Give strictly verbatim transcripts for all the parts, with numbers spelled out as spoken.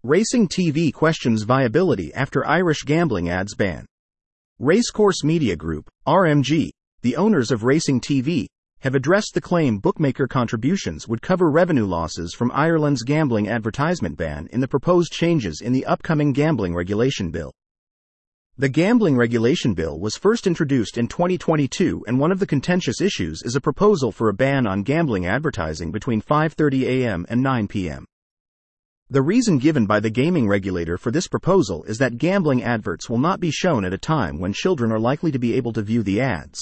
Racing T V questions viability after Irish gambling ads ban. Racecourse Media Group, R M G, the owners of Racing T V, have addressed the claim bookmaker contributions would cover revenue losses from Ireland's gambling advertisement ban in the proposed changes in the upcoming gambling regulation bill. The gambling regulation bill was first introduced in twenty twenty-two, and one of the contentious issues is a proposal for a ban on gambling advertising between five thirty a m and nine p m The reason given by the gaming regulator for this proposal is that gambling adverts will not be shown at a time when children are likely to be able to view the ads.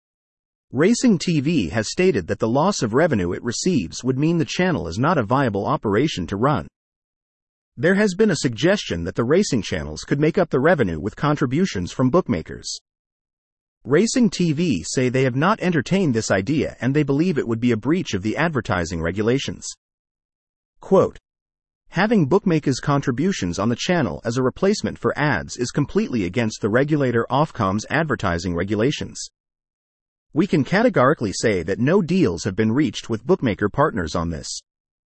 Racing T V has stated that the loss of revenue it receives would mean the channel is not a viable operation to run. There has been a suggestion that the racing channels could make up the revenue with contributions from bookmakers. Racing T V say they have not entertained this idea and they believe it would be a breach of the advertising regulations. Quote, "Having bookmakers' contributions on the channel as a replacement for ads is completely against the regulator Ofcom's advertising regulations. We can categorically say that no deals have been reached with bookmaker partners on this."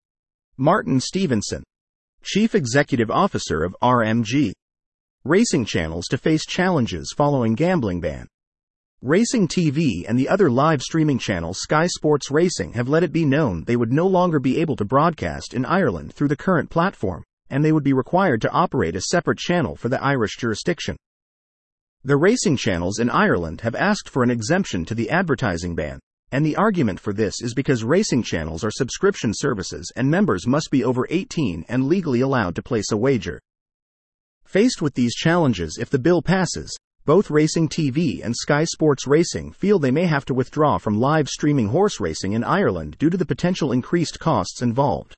Martin Stevenson, Chief Executive Officer of R M G. Racing channels to face challenges following gambling ban. Racing T V and the other live streaming channel Sky Sports Racing have let it be known they would no longer be able to broadcast in Ireland through the current platform, and they would be required to operate a separate channel for the Irish jurisdiction. The racing channels in Ireland have asked for an exemption to the advertising ban, and the argument for this is because racing channels are subscription services and members must be over eighteen and legally allowed to place a wager. Faced with these challenges if the bill passes, both Racing T V and Sky Sports Racing feel they may have to withdraw from live streaming horse racing in Ireland due to the potential increased costs involved.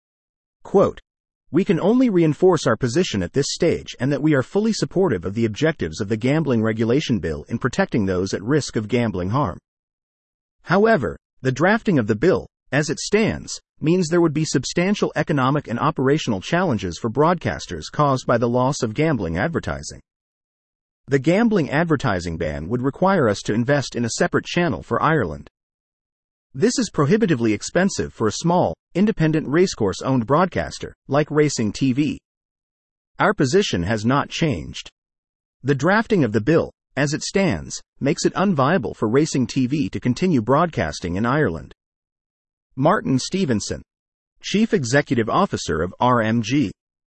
Quote, "We can only reinforce our position at this stage and that we are fully supportive of the objectives of the gambling regulation bill in protecting those at risk of gambling harm. However, the drafting of the bill, as it stands, means there would be substantial economic and operational challenges for broadcasters caused by the loss of gambling advertising. The gambling advertising ban would require us to invest in a separate channel for Ireland. This is prohibitively expensive for a small, independent racecourse-owned broadcaster, like Racing T V. Our position has not changed. The drafting of the bill, as it stands, makes it unviable for Racing T V to continue broadcasting in Ireland." Martin Stevenson, Chief Executive Officer of R M G.